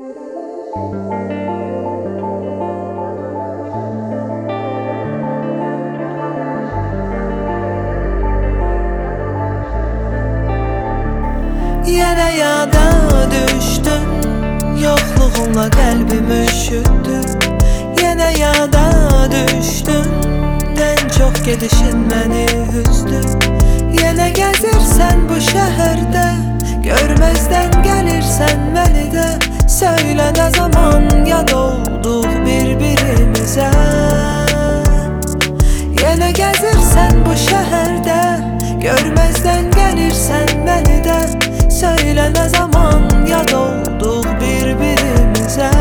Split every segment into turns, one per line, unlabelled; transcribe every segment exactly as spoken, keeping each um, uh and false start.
Yine yada düştün, yokluğunla kalbim üşüttü. Yine yada düştün, en çok gidişin beni üzdü. Yine gezirsen bu şehirde, görmezden gelirsen beni de. Söyle ne zaman yad olduk birbirimize. Yine gezirsen bu şehirde, görmezden gelirsen beni de. Söyle ne zaman yad olduk birbirimize.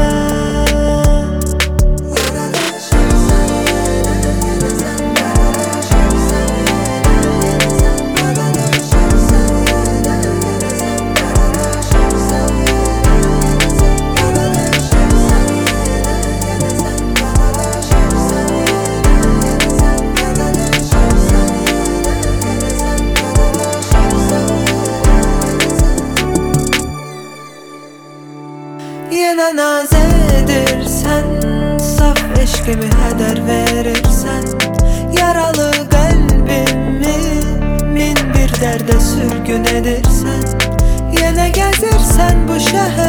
Yine naz edirsen, saf eşkimi heder verirsen. Yaralı kalbimi min bir derde sürgün edirsen. Yine gezirsen bu şehir